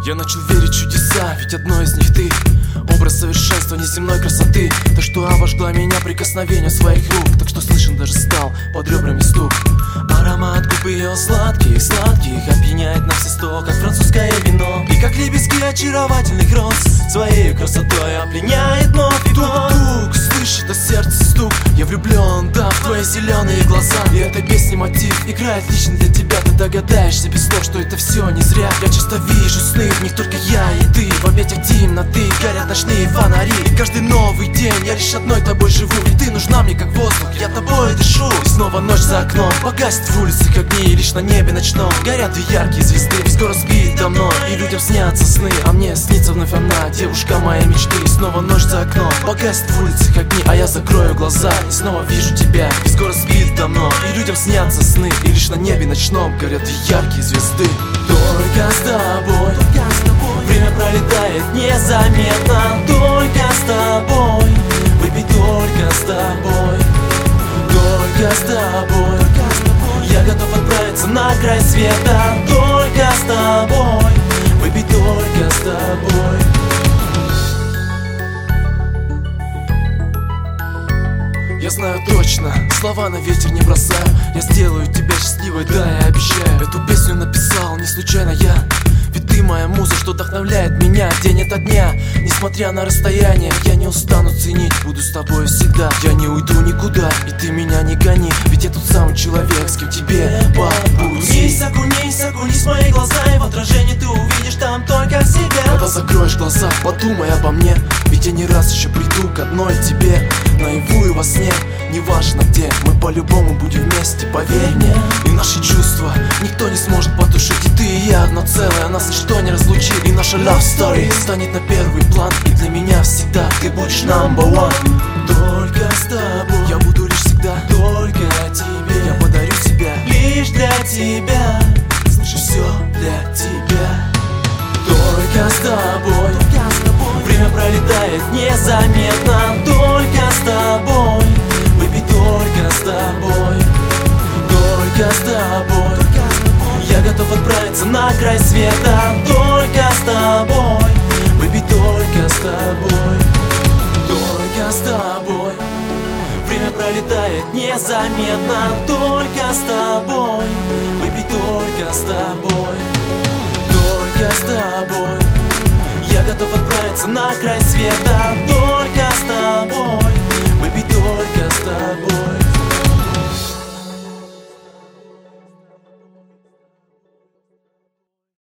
Я начал верить в чудеса, ведь одно из них ты. Образ совершенства неземной красоты. То, что обожгла меня прикосновением своих рук. Так что слышен даже стал под ребрами стук. Аромат губ ее сладких, сладких опьяняет на все сто, как французское вино. И как лепестки очаровательных роз своей красотой опьяняет вновь и вновь. Тук-тук, слышь, это сердце стук. Я влюблен, да, в твои зеленые глаза. И этой песни мотив играет лично для тебя. Ты догадаешься без слов, что это все не зря. Я часто вижу сны, в них только я и ты. В объятиях темноты горят ночные фонари. И каждый новый день я лишь одной тобой живу. И ты нужна мне как воздух, я тобой дышу. И снова ночь за окном, погасит в улицах огни. И лишь на небе ночном горят две яркие звезды. Ведь скоро сбит давно, и людям снятся сны. А мне снится вновь она, девушка моей мечты. И снова ночь за окном, погасит в улицах огни. А я закрою глаза и снова вижу тебя. И скоро сбит давно, и людям снятся сны. И лишь на небе ночном горят две яркие звезды. Только с тобой время пролетает незаметно. Только с тобой, выпить только с тобой. Только с тобой я готов отправиться на край света. Только с тобой, выпить только с тобой. Я знаю точно, слова на ветер не бросаю. Я сделаю тебя счастливой, да, я обещаю. Эту песню написал не случайно я. Ведь ты моя муза, что вдохновляет меня день ото дня. Несмотря на расстояние, я не устану ценить. Буду с тобой всегда, я не уйду никуда. И ты меня не гони, ведь я тот самый человек, с кем тебе по пути. Окунись в мои глаза, и в отражении ты увидишь там только себя. Когда закроешь глаза, подумай обо мне. Ведь я не раз еще приду к одной тебе. Наяву и во сне, неважно где, мы по-любому будем вместе, поверь мне. И наши чувства никто не сможет потушить. И ты и я одно целое, нас ничто не разлучит. И наша love story станет на первый план. И для меня всегда ты будешь number one. Только с тобой я буду лишь всегда. Только тебе я подарю себя. Лишь для тебя, слышишь, все для тебя. Только с тобой время пролетает незаметно. Только с тобой, выпить только с тобой. Только с тобой я готов отправиться на край света. Только с тобой, выпить только с тобой. Только с тобой время пролетает незаметно. Только с тобой, выпить только с тобой. Только с тобой я готов отправиться на край света.